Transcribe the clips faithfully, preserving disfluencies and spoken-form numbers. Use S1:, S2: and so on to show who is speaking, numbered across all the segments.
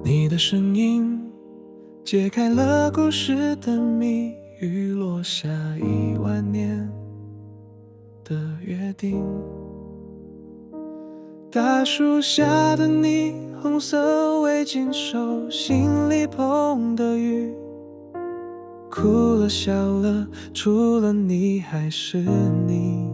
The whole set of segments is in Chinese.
S1: 你的声音解开了故事的谜语，落下一万年的约定。大树下的你，红色围巾手，心里碰的雨，哭了笑了，除了你还是你。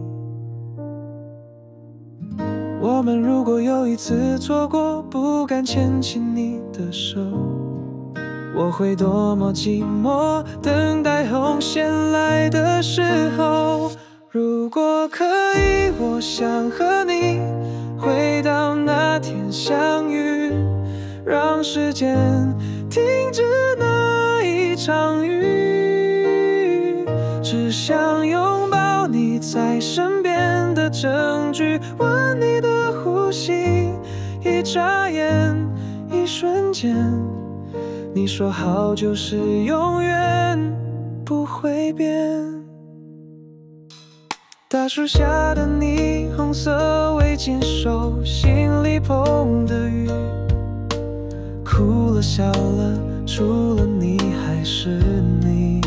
S1: 我们如果有一次错过，不敢牵起你的手，我会多么寂寞，等待红线来的时候。如果可以，我想和你回到那天相遇，让时间停止那一场雨，只想拥抱你在身边的证据，闻你的呼吸，一眨眼，一瞬间，你说好就是永远不会变。大树下的你，红色围巾手，心里碰的雨，哭了笑了，除了你还是你。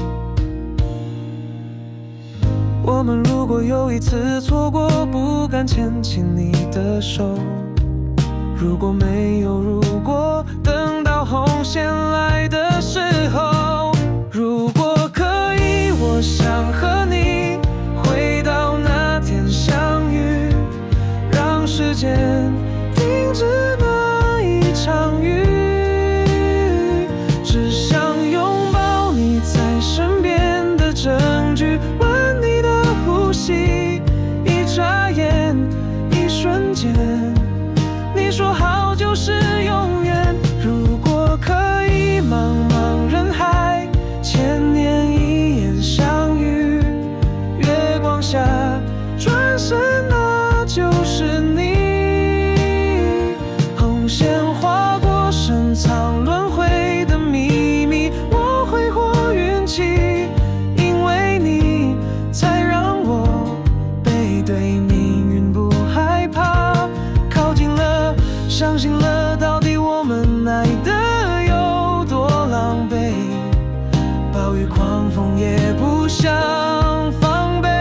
S1: 我们如果有一次错过，不敢牵起你的手，如果没有如果，等到红线来的时候。如果可以，我想和你回到那天相遇，让时间停止那一场雨，只想拥抱你在身边的证据，闻你的呼吸，一眨眼，一瞬间，你说好就是永远。如果可以，茫茫人海，千年一眼相遇，月光下转身那就是你。红线划过深藏轮回的秘密，我挥霍运气，因为你才让我背对命运不害怕，靠近了，相信了，到底我们爱的有多狼狈，暴雨狂风也不想防备。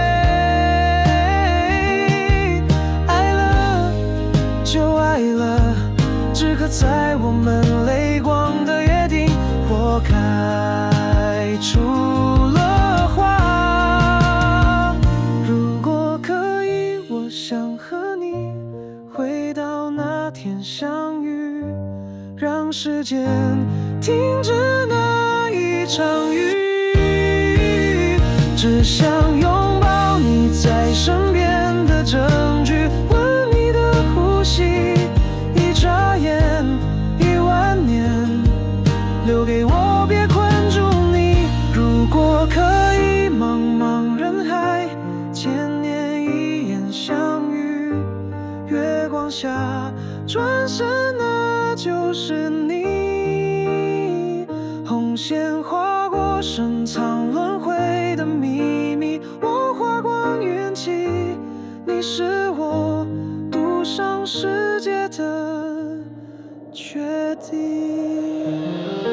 S1: 爱了就爱了，只刻在我们泪光的约定，或开出了花。如果可以，我想和你回到那天相遇，让时间停止那一场雨，只想拥抱你在身边的证据，闻你的呼吸，一眨眼，一万年，留给我，别困住你。如果可以，茫茫人海，千年一眼相遇，月光下转身那就是你。红线划过深藏轮回的秘密，我花光运气，你是我赌上世界的决定。